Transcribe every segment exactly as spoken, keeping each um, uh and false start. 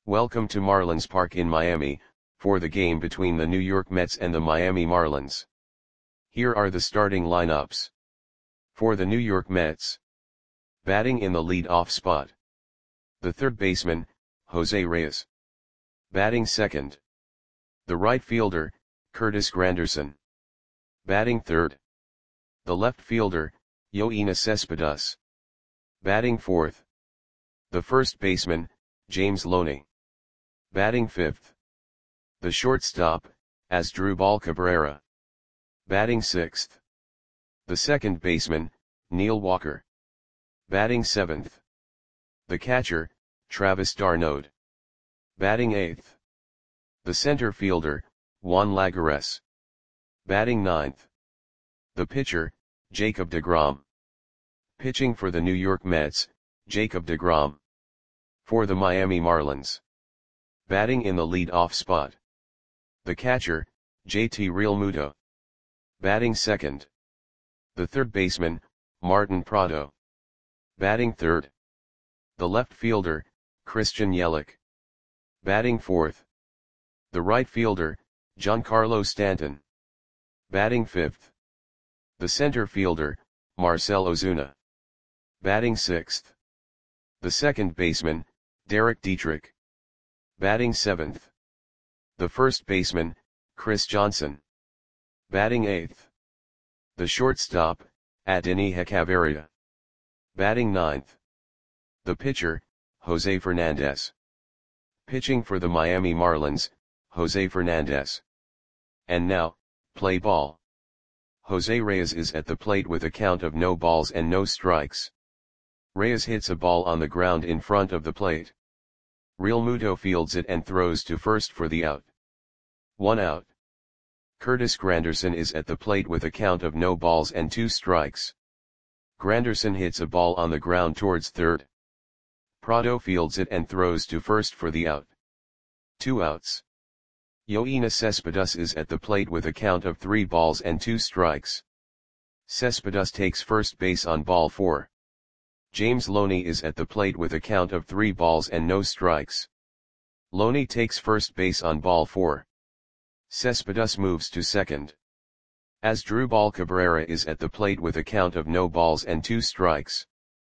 Welcome to Marlins Park in Miami, for the game between the New York Mets and the Miami Marlins. Here are the starting lineups. For the New York Mets. Batting in the lead-off spot. The third baseman, Jose Reyes. Batting second. The right fielder, Curtis Granderson. Batting third. The left fielder, Yoenis Cespedes. Batting fourth. The first baseman, James Loney. Batting fifth. The shortstop, Asdrubal Cabrera. Batting sixth. The second baseman, Neil Walker. Batting seventh. The catcher, Travis d'Arnaud. Batting eighth. The center fielder, Juan Lagares. Batting ninth. The pitcher, Jacob deGrom. Pitching for the New York Mets, Jacob deGrom. For the Miami Marlins. Batting in the lead-off spot. The catcher, J T Realmuto. Batting second. The third baseman, Martin Prado. Batting third. The left fielder, Christian Yelich. Batting fourth. The right fielder, Giancarlo Stanton. Batting fifth. The center fielder, Marcell Ozuna. Batting sixth. The second baseman, Derek Dietrich. Batting seventh. The first baseman, Chris Johnson. Batting eighth. The shortstop, Adeiny Hechavarria. Batting ninth. The pitcher, Jose Fernandez. Pitching for the Miami Marlins, Jose Fernandez. And now, play ball. Jose Reyes is at the plate with a count of no balls and no strikes. Reyes hits a ball on the ground in front of the plate. Realmuto fields it and throws to first for the out. One out. Curtis Granderson is at the plate with a count of no balls and two strikes. Granderson hits a ball on the ground towards third. Prado fields it and throws to first for the out. Two outs. Yoenis Cespedes is at the plate with a count of three balls and two strikes. Cespedes takes first base on ball four. James Loney is at the plate with a count of three balls and no strikes. Loney takes first base on ball four. Cespedes moves to second. Asdrubal Cabrera is at the plate with a count of no balls and two strikes.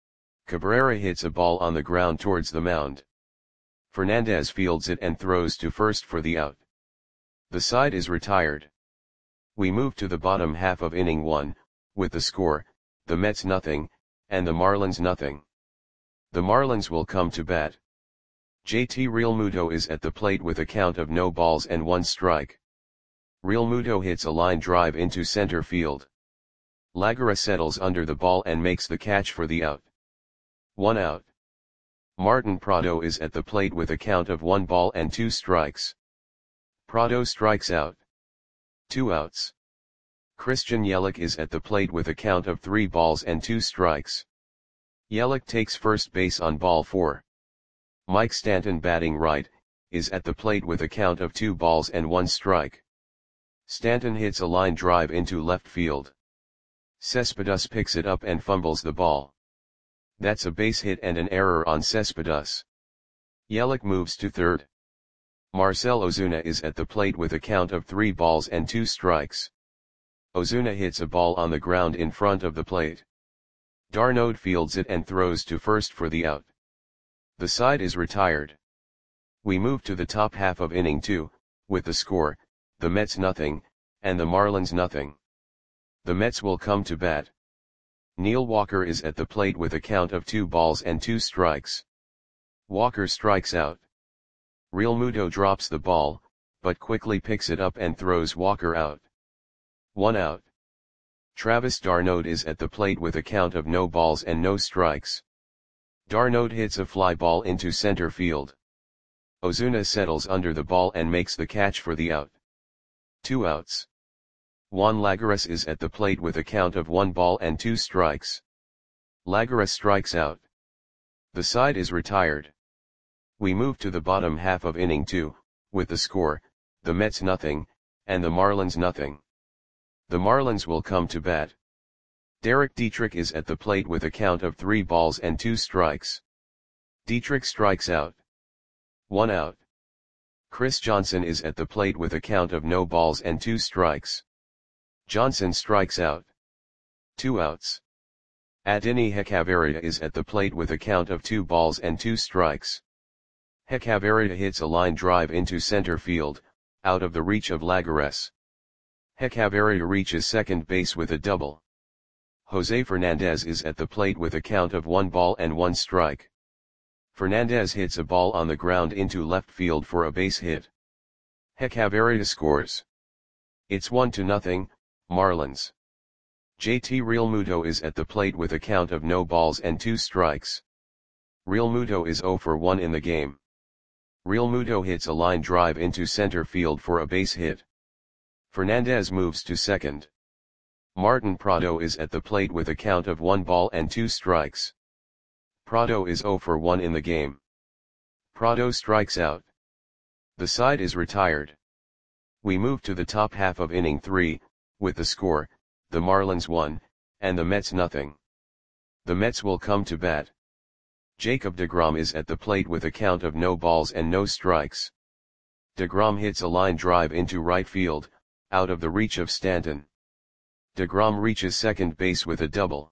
Cabrera hits a ball on the ground towards the mound. Fernandez fields it and throws to first for the out. The side is retired. We move to the bottom half of inning one, with the score, the Mets nothing, and the Marlins nothing. The Marlins will come to bat. J T Realmuto is at the plate with a count of no balls and one strike. Realmuto hits a line drive into center field. Lagares settles under the ball and makes the catch for the out. One out. Martin Prado is at the plate with a count of one ball and two strikes. Prado strikes out. Two outs. Christian Yelich is at the plate with a count of three balls and two strikes. Yelich takes first base on ball four. Mike Stanton, batting right, is at the plate with a count of two balls and one strike. Stanton hits a line drive into left field. Cespedes picks it up and fumbles the ball. That's a base hit and an error on Cespedes. Yelich moves to third. Marcell Ozuna is at the plate with a count of three balls and two strikes. Ozuna hits a ball on the ground in front of the plate. d'Arnaud fields it and throws to first for the out. The side is retired. We move to the top half of inning two, with the score, the Mets nothing, and the Marlins nothing. The Mets will come to bat. Neil Walker is at the plate with a count of two balls and two strikes. Walker strikes out. Realmuto drops the ball, but quickly picks it up and throws Walker out. One out. Travis d'Arnaud is at the plate with a count of no balls and no strikes. d'Arnaud hits a fly ball into center field. Ozuna settles under the ball and makes the catch for the out. Two outs. Juan Lagares is at the plate with a count of one ball and two strikes. Lagares strikes out. The side is retired. We move to the bottom half of inning two, with the score, the Mets nothing, and the Marlins nothing. The Marlins will come to bat. Derek Dietrich is at the plate with a count of three balls and two strikes. Dietrich strikes out. One out. Chris Johnson is at the plate with a count of no balls and two strikes. Johnson strikes out. Two outs. Adini Hechavarria is at the plate with a count of two balls and two strikes. Hechavarria hits a line drive into center field, out of the reach of Lagares. Hechavarria reaches second base with a double. Jose Fernandez is at the plate with a count of one ball and one strike. Fernandez hits a ball on the ground into left field for a base hit. Hechavarria scores. It's one to nothing, Marlins. J T Realmuto is at the plate with a count of no balls and two strikes. Realmuto is zero for one in the game. Realmuto hits a line drive into center field for a base hit. Fernandez moves to second. Martin Prado is at the plate with a count of one ball and two strikes. Prado is zero for one in the game. Prado strikes out. The side is retired. We move to the top half of inning three, with the score, the Marlins one, and the Mets nothing. The Mets will come to bat. Jacob deGrom is at the plate with a count of no balls and no strikes. deGrom hits a line drive into right field, out of the reach of Stanton. deGrom reaches second base with a double.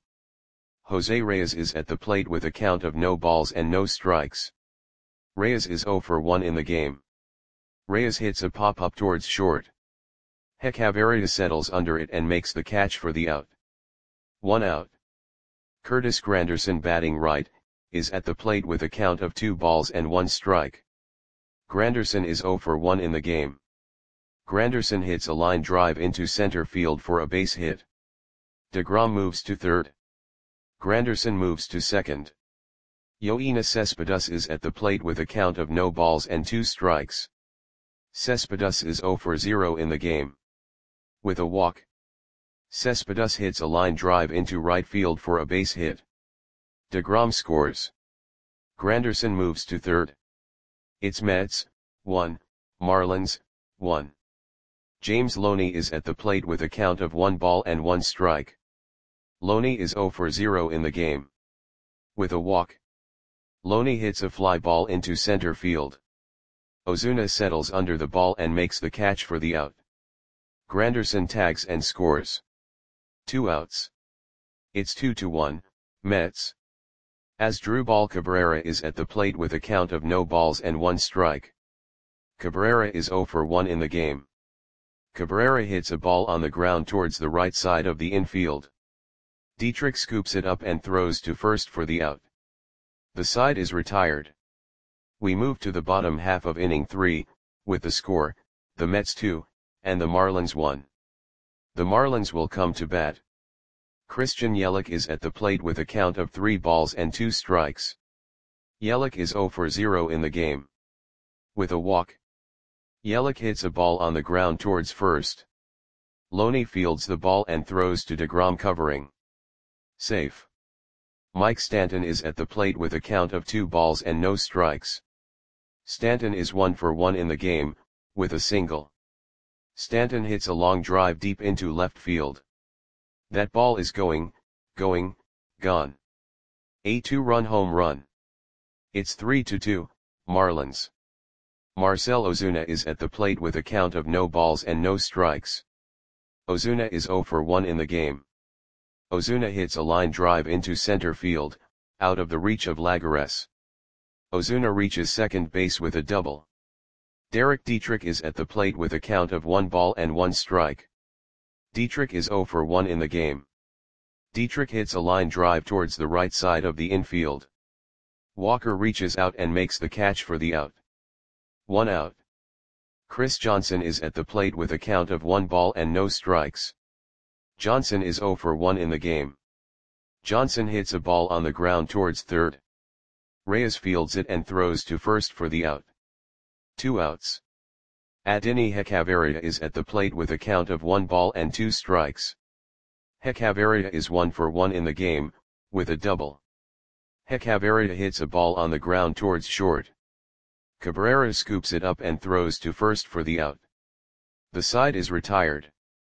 Jose Reyes is at the plate with a count of no balls and no strikes. Reyes is zero for one in the game. Reyes hits a pop-up towards short. Hechavarria settles under it and makes the catch for the out. One out. Curtis Granderson, batting right, is at the plate with a count of two balls and one strike. Granderson is zero for one in the game. Granderson hits a line drive into center field for a base hit. deGrom moves to third. Granderson moves to second. Yoenis Cespedes is at the plate with a count of no balls and two strikes. Cespedes is zero for zero in the game. With a walk, Cespedes hits a line drive into right field for a base hit. deGrom scores. Granderson moves to third. It's Mets, one, Marlins, one. James Loney is at the plate with a count of one ball and one strike. Loney is zero for zero in the game. With a walk, Loney hits a fly ball into center field. Ozuna settles under the ball and makes the catch for the out. Granderson tags and scores. Two outs. It's two to one, Mets. Asdrubal Cabrera is at the plate with a count of no balls and one strike. Cabrera is zero for one in the game. Cabrera hits a ball on the ground towards the right side of the infield. Dietrich scoops it up and throws to first for the out. The side is retired. We move to the bottom half of inning three, with the score, the Mets two, and the Marlins one. The Marlins will come to bat. Christian Yelich is at the plate with a count of three balls and two strikes. Yelich is zero for zero in the game. With a walk, Yelich hits a ball on the ground towards first. Loney fields the ball and throws to deGrom covering. Safe. Mike Stanton is at the plate with a count of two balls and no strikes. Stanton is one for one in the game, with a single. Stanton hits a long drive deep into left field. That ball is going, going, gone. A two-run home run. It's three to two, Marlins. Marcell Ozuna is at the plate with a count of no balls and no strikes. Ozuna is zero for one in the game. Ozuna hits a line drive into center field, out of the reach of Lagares. Ozuna reaches second base with a double. Derek Dietrich is at the plate with a count of one ball and one strike. Dietrich is zero for one in the game. Dietrich hits a line drive towards the right side of the infield. Walker reaches out and makes the catch for the out. One out. Chris Johnson is at the plate with a count of one ball and no strikes. Johnson is zero for one in the game. Johnson hits a ball on the ground towards third. Reyes fields it and throws to first for the out. Two outs. Adini Hechavarria is at the plate with a count of one ball and two strikes. Hechavarria is one for one in the game, with a double. Hechavarria hits a ball on the ground towards short. Cabrera scoops it up and throws to first for the out. The side is retired.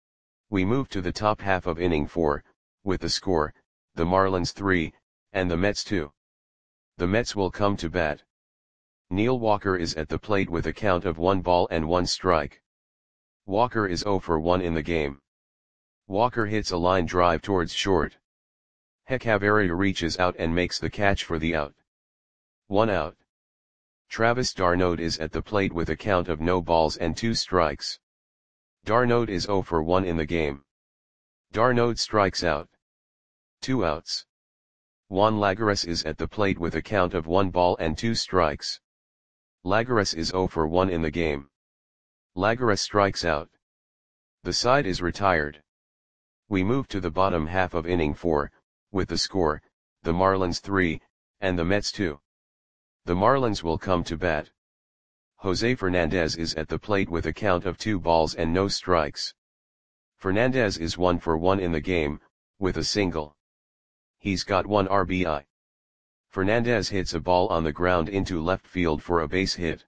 We move to the top half of inning four, with the score, the Marlins three, and the Mets two. The Mets will come to bat. Neil Walker is at the plate with a count of one ball and one strike. Walker is zero for one in the game. Walker hits a line drive towards short. Hechavarria reaches out and makes the catch for the out. One out. Travis d'Arnaud is at the plate with a count of no balls and two strikes. d'Arnaud is zero for one in the game. d'Arnaud strikes out. Two outs. Juan Lagares is at the plate with a count of one ball and two strikes. Lagares is zero for one in the game. Lagares strikes out. The side is retired. We move to the bottom half of inning four, with the score, the Marlins three, and the Mets two. The Marlins will come to bat. Jose Fernandez is at the plate with a count of two balls and no strikes. Fernandez is one for one in the game, with a single. He's got one R B I. Fernandez hits a ball on the ground into left field for a base hit.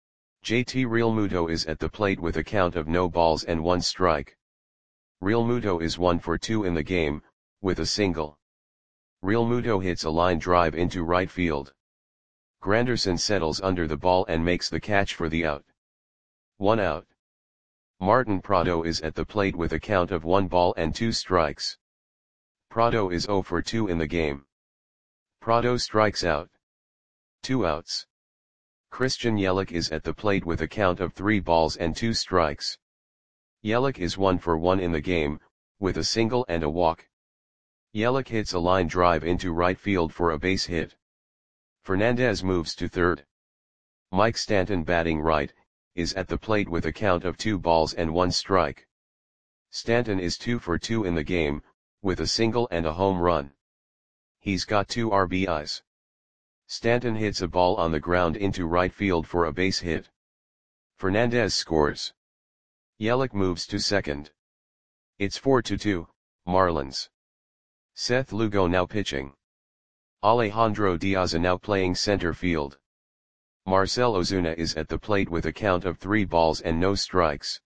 J T Realmuto is at the plate with a count of no balls and one strike. Realmuto is one for two in the game, with a single. Realmuto hits a line drive into right field. Granderson settles under the ball and makes the catch for the out. One out. Martin Prado is at the plate with a count of one ball and two strikes. Prado is zero for two in the game. Prado strikes out. Two outs. Christian Yelich is at the plate with a count of three balls and two strikes. Yelich is one for one in the game, with a single and a walk. Yelich hits a line drive into right field for a base hit. Fernandez moves to third. Mike Stanton, batting right, is at the plate with a count of two balls and one strike. Stanton is two for two in the game, with a single and a home run. He's got two R B Is. Stanton hits a ball on the ground into right field for a base hit. Fernandez scores. Yelich moves to second. It's four to two, Marlins. Seth Lugo now pitching. Alejandro Diaz now playing center field. Marcell Ozuna is at the plate with a count of three balls and no strikes.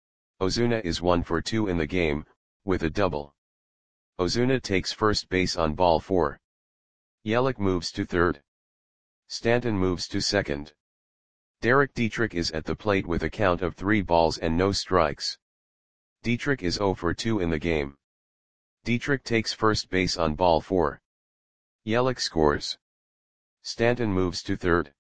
Ozuna is one for two in the game, with a double. Ozuna takes first base on ball four. Yelich moves to third. Stanton moves to second. Derek Dietrich is at the plate with a count of three balls and no strikes. Dietrich is zero for two in the game. Dietrich takes first base on ball four. Yelich scores. Stanton moves to third.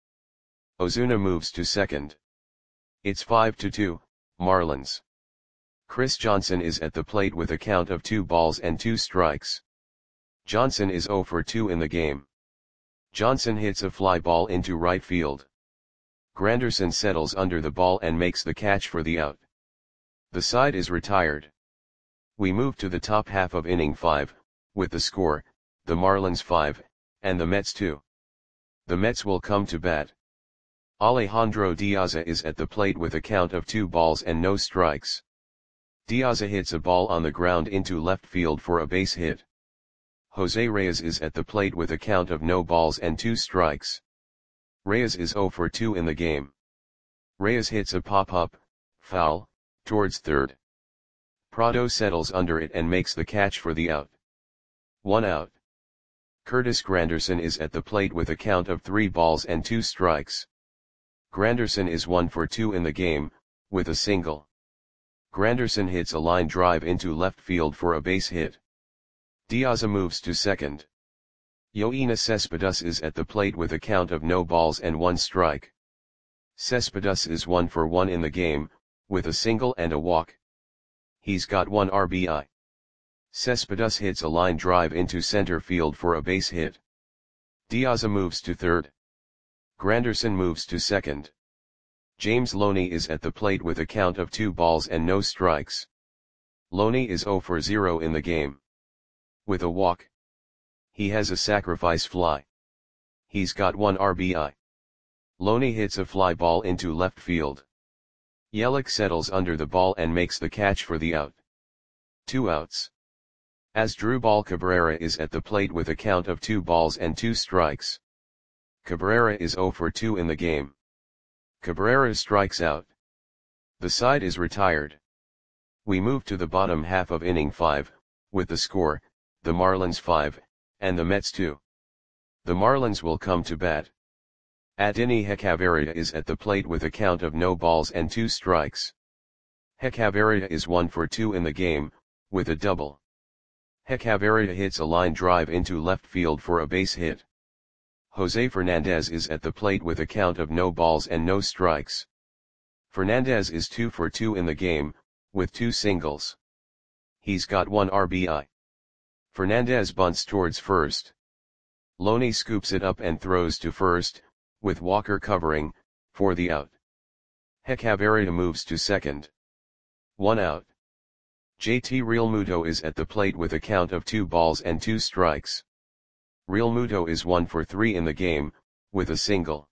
Ozuna moves to second. It's five to two, Marlins. Chris Johnson is at the plate with a count of two balls and two strikes. Johnson is zero for two in the game. Johnson hits a fly ball into right field. Granderson settles under the ball and makes the catch for the out. The side is retired. We move to the top half of inning five, with the score, the Marlins five, and the Mets two. The Mets will come to bat. Alejandro Diaz is at the plate with a count of two balls and no strikes. Diaz hits a ball on the ground into left field for a base hit. Jose Reyes is at the plate with a count of no balls and two strikes. Reyes is zero for two in the game. Reyes hits a pop-up, foul, towards third. Prado settles under it and makes the catch for the out. One out. Curtis Granderson is at the plate with a count of three balls and two strikes. Granderson is one for two in the game, with a single. Granderson hits a line drive into left field for a base hit. Diaz moves to second. Yoenis Cespedes is at the plate with a count of no balls and one strike. Cespedes is one for one in the game, with a single and a walk. He's got one R B I. Cespedes hits a line drive into center field for a base hit. Diaz moves to third. Granderson moves to second. James Loney is at the plate with a count of two balls and no strikes. Loney is zero for zero in the game. With a walk. He has a sacrifice fly. He's got one R B I. Loney hits a fly ball into left field. Yelich settles under the ball and makes the catch for the out. Two outs. Asdrubal Cabrera is at the plate with a count of two balls and two strikes. Cabrera is zero for two in the game. Cabrera strikes out. The side is retired. We move to the bottom half of inning five, with the score, the Marlins five, and the Mets two. The Marlins will come to bat. Adini Hekavaria is at the plate with a count of no balls and two strikes. Hekavaria is one for two in the game, with a double. Hekavaria hits a line drive into left field for a base hit. Jose Fernandez is at the plate with a count of no balls and no strikes. Fernandez is two for two in the game, with two singles. He's got one R B I. Fernandez bunts towards first. Loney scoops it up and throws to first, with Walker covering, for the out. Hekavaria moves to second. One out. J T Realmuto is at the plate with a count of two balls and two strikes. Realmuto is one for three in the game, with a single.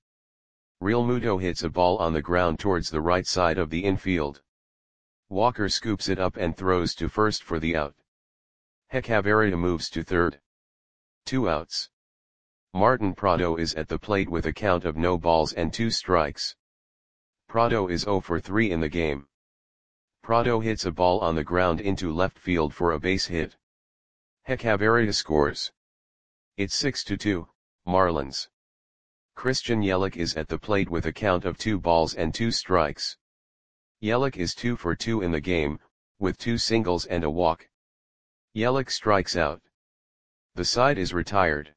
Realmuto hits a ball on the ground towards the right side of the infield. Walker scoops it up and throws to first for the out. Hekavaria moves to third. Two outs. Martin Prado is at the plate with a count of no balls and two strikes. Prado is zero for three in the game. Prado hits a ball on the ground into left field for a base hit. Hekavaria scores. It's six to two, Marlins. Christian Yelich is at the plate with a count of two balls and two strikes. Yelich is two for two in the game, with two singles and a walk. Yelich strikes out. The side is retired.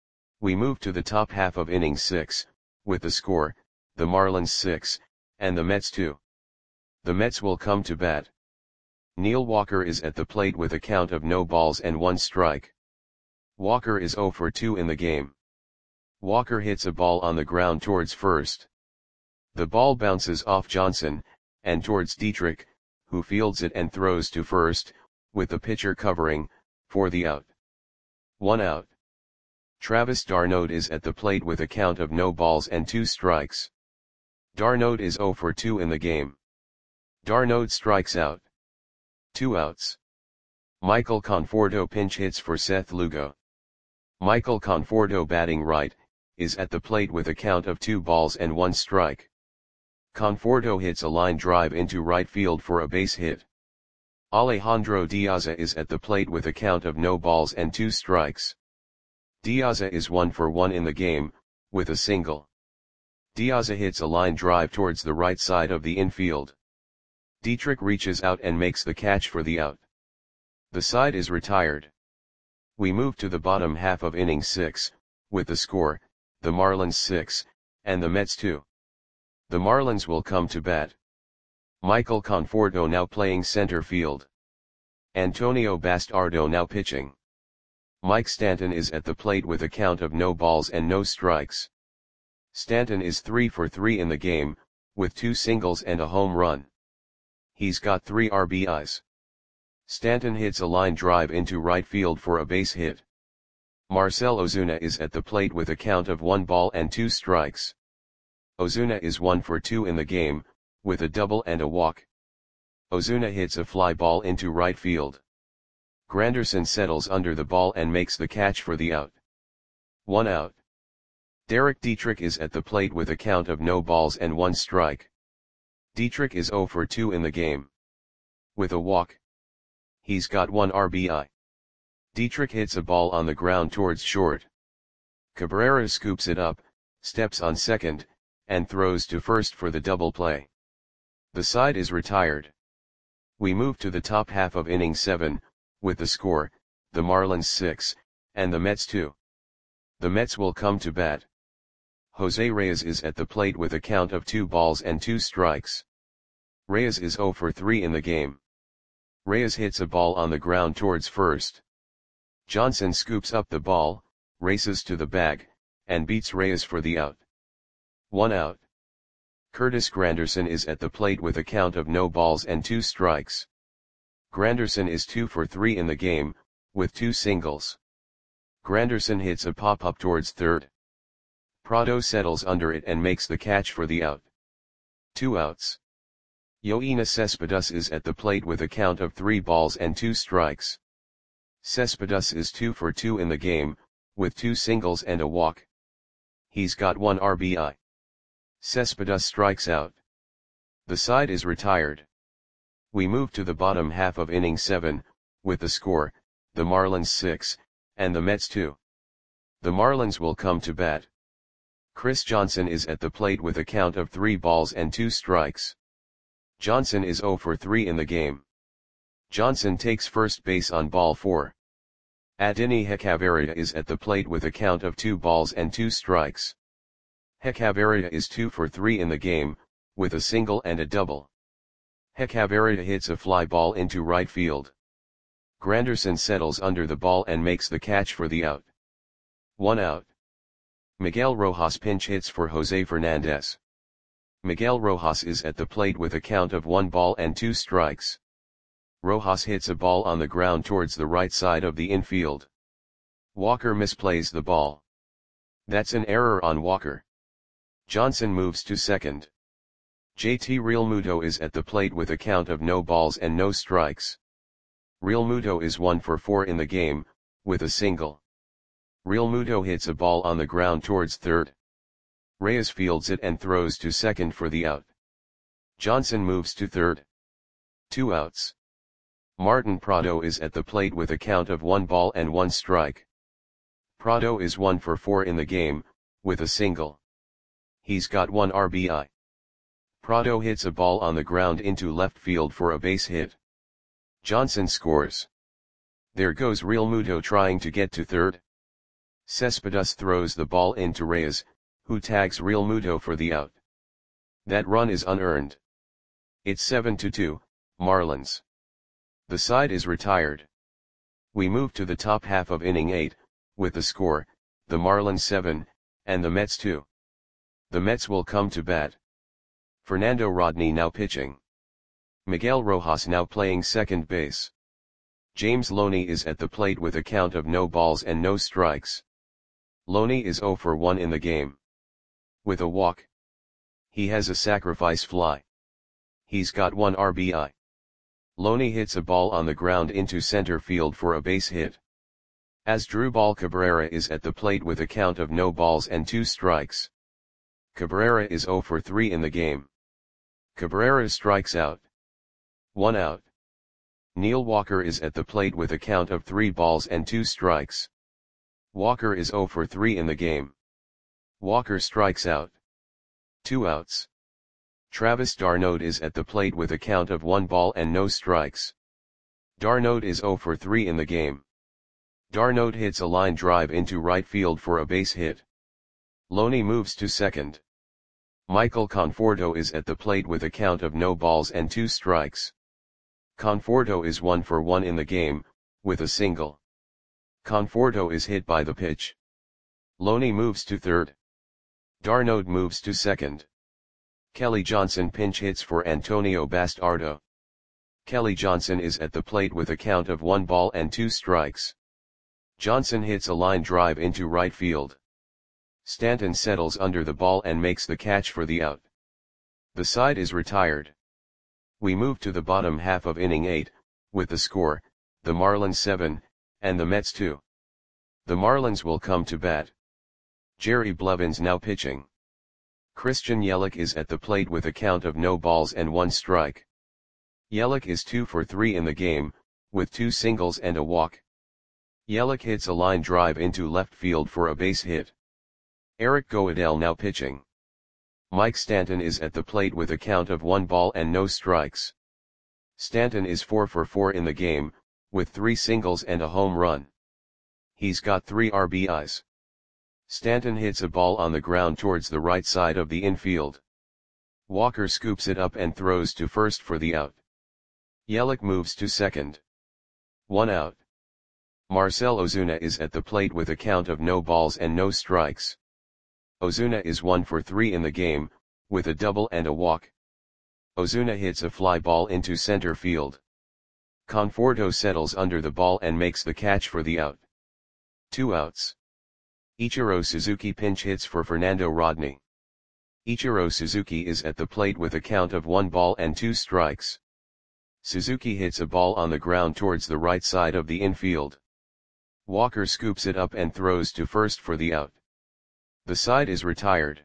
We move to the top half of inning six, with the score, the Marlins six, and the Mets two. The Mets will come to bat. Neil Walker is at the plate with a count of no balls and one strike. Walker is zero for two in the game. Walker hits a ball on the ground towards first. The ball bounces off Johnson, and towards Dietrich, who fields it and throws to first, with the pitcher covering, for the out. One out. Travis d'Arnaud is at the plate with a count of no balls and two strikes. d'Arnaud is zero for two in the game. d'Arnaud strikes out. Two outs. Michael Conforto pinch hits for Seth Lugo. Michael Conforto, batting right, is at the plate with a count of two balls and one strike. Conforto hits a line drive into right field for a base hit. Alejandro Diaza is at the plate with a count of no balls and two strikes. Diaza is one for one in the game, with a single. Diaza hits a line drive towards the right side of the infield. Dietrich reaches out and makes the catch for the out. The side is retired. We move to the bottom half of inning six, with the score, the Marlins six, and the Mets two. The Marlins will come to bat. Michael Conforto now playing center field. Antonio Bastardo now pitching. Mike Stanton is at the plate with a count of no balls and no strikes. Stanton is three for three in the game, with two singles and a home run. He's got three R B Is. Stanton hits a line drive into right field for a base hit. Marcell Ozuna is at the plate with a count of one ball and two strikes. Ozuna is one for two in the game, with a double and a walk. Ozuna hits a fly ball into right field. Granderson settles under the ball and makes the catch for the out. One out. Derek Dietrich is at the plate with a count of no balls and one strike. Dietrich is zero for two in the game. With a walk. He's got one R B I. Dietrich hits a ball on the ground towards short. Cabrera scoops it up, steps on second, and throws to first for the double play. The side is retired. We move to the top half of inning seven, with the score, the Marlins six, and the Mets two. The Mets will come to bat. Jose Reyes is at the plate with a count of two balls and two strikes. Reyes is zero for three in the game. Reyes hits a ball on the ground towards first. Johnson scoops up the ball, races to the bag, and beats Reyes for the out. One out. Curtis Granderson is at the plate with a count of no balls and two strikes. Granderson is two for three in the game, with two singles. Granderson hits a pop-up towards third. Prado settles under it and makes the catch for the out. Two outs. Yoenis Cespedes is at the plate with a count of three balls and two strikes. Cespedes is two for two in the game, with two singles and a walk. He's got one R B I. Cespedes strikes out. The side is retired. We move to the bottom half of inning seven, with the score, the Marlins six, and the Mets two. The Marlins will come to bat. Chris Johnson is at the plate with a count of three balls and two strikes. Johnson is zero for three in the game. Johnson takes first base on ball four. Adeiny Hechavarria is at the plate with a count of two balls and two strikes. Hechavarria is two for three in the game, with a single and a double. Hechavarria hits a fly ball into right field. Granderson settles under the ball and makes the catch for the out. One out. Miguel Rojas pinch hits for Jose Fernandez. Miguel Rojas is at the plate with a count of one ball and two strikes. Rojas hits a ball on the ground towards the right side of the infield. Walker misplays the ball. That's an error on Walker. Johnson moves to second. J T Realmuto is at the plate with a count of no balls and no strikes. Realmuto is one for four in the game, with a single. Realmuto hits a ball on the ground towards third. Reyes fields it and throws to second for the out. Johnson moves to third. Two outs. Martin Prado is at the plate with a count of one ball and one strike. Prado is one for four in the game, with a single. He's got one R B I. Prado hits a ball on the ground into left field for a base hit. Johnson scores. There goes Realmuto trying to get to third. Cespedes throws the ball into Reyes, who tags Realmuto for the out. That run is unearned. It's seven to two, Marlins. The side is retired. We move to the top half of inning eight, with the score, the Marlins seven, and the Mets two. The Mets will come to bat. Fernando Rodney now pitching. Miguel Rojas now playing second base. James Loney is at the plate with a count of no balls and no strikes. Loney is zero for one in the game. With a walk. He has a sacrifice fly. He's got one R B I. Loney hits a ball on the ground into center field for a base hit. Asdrubal Cabrera is at the plate with a count of no balls and two strikes. Cabrera is zero for three in the game. Cabrera strikes out. One out. Neil Walker is at the plate with a count of three balls and two strikes. Walker is zero for three in the game. Walker strikes out. Two outs. Travis d'Arnaud is at the plate with a count of one ball and no strikes. d'Arnaud is zero for three in the game. d'Arnaud hits a line drive into right field for a base hit. Loney moves to second. Michael Conforto is at the plate with a count of no balls and two strikes. Conforto is one for one in the game, with a single. Conforto is hit by the pitch. Loney moves to third. d'Arnaud moves to second. Kelly Johnson pinch hits for Antonio Bastardo. Kelly Johnson is at the plate with a count of one ball and two strikes. Johnson hits a line drive into right field. Stanton settles under the ball and makes the catch for the out. The side is retired. We move to the bottom half of inning eight, with the score, the Marlins seven, and the Mets two. The Marlins will come to bat. Jerry Blevins now pitching. Christian Yelich is at the plate with a count of no balls and one strike. Yelich is two for three in the game, with two singles and a walk. Yelich hits a line drive into left field for a base hit. Eric Goedel now pitching. Mike Stanton is at the plate with a count of one ball and no strikes. Stanton is four for four in the game, with three singles and a home run. He's got three R B Is. Stanton hits a ball on the ground towards the right side of the infield. Walker scoops it up and throws to first for the out. Yelich moves to second. One out. Marcell Ozuna is at the plate with a count of no balls and no strikes. Ozuna is one for three in the game, with a double and a walk. Ozuna hits a fly ball into center field. Conforto settles under the ball and makes the catch for the out. Two outs. Ichiro Suzuki pinch hits for Fernando Rodney. Ichiro Suzuki is at the plate with a count of one ball and two strikes. Suzuki hits a ball on the ground towards the right side of the infield. Walker scoops it up and throws to first for the out. The side is retired.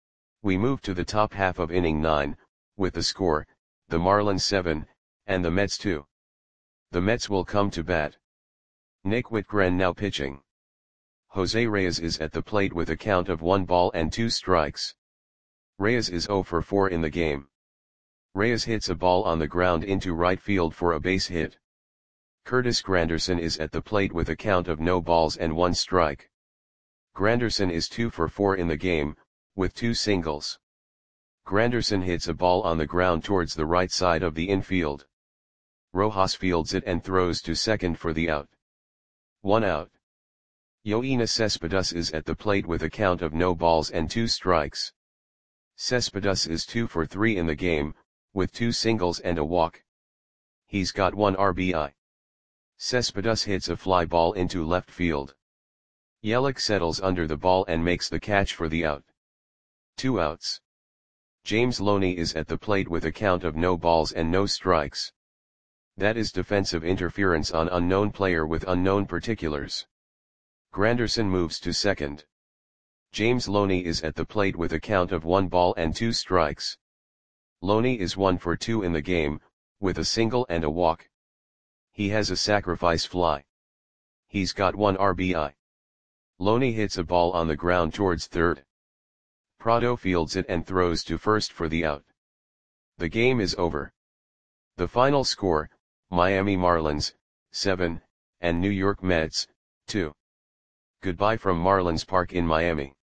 We move to the top half of inning nine, with the score, the Marlins seven, and the Mets two. The Mets will come to bat. Nick Whitgren now pitching. Jose Reyes is at the plate with a count of one ball and two strikes. Reyes is zero for four in the game. Reyes hits a ball on the ground into right field for a base hit. Curtis Granderson is at the plate with a count of no balls and one strike. Granderson is two for four in the game, with two singles. Granderson hits a ball on the ground towards the right side of the infield. Rojas fields it and throws to second for the out. One out. Yoenis Cespedes is at the plate with a count of no balls and two strikes. Cespedes is two for three in the game, with two singles and a walk. He's got one R B I. Cespedes hits a fly ball into left field. Yelich settles under the ball and makes the catch for the out. Two outs. James Loney is at the plate with a count of no balls and no strikes. That is defensive interference on unknown player with unknown particulars. Granderson moves to second. James Loney is at the plate with a count of one ball and two strikes. Loney is one for two in the game, with a single and a walk. He has a sacrifice fly. He's got one R B I. Loney hits a ball on the ground towards third. Prado fields it and throws to first for the out. The game is over. The final score, Miami Marlins, seven, and New York Mets, two. Goodbye from Marlins Park in Miami.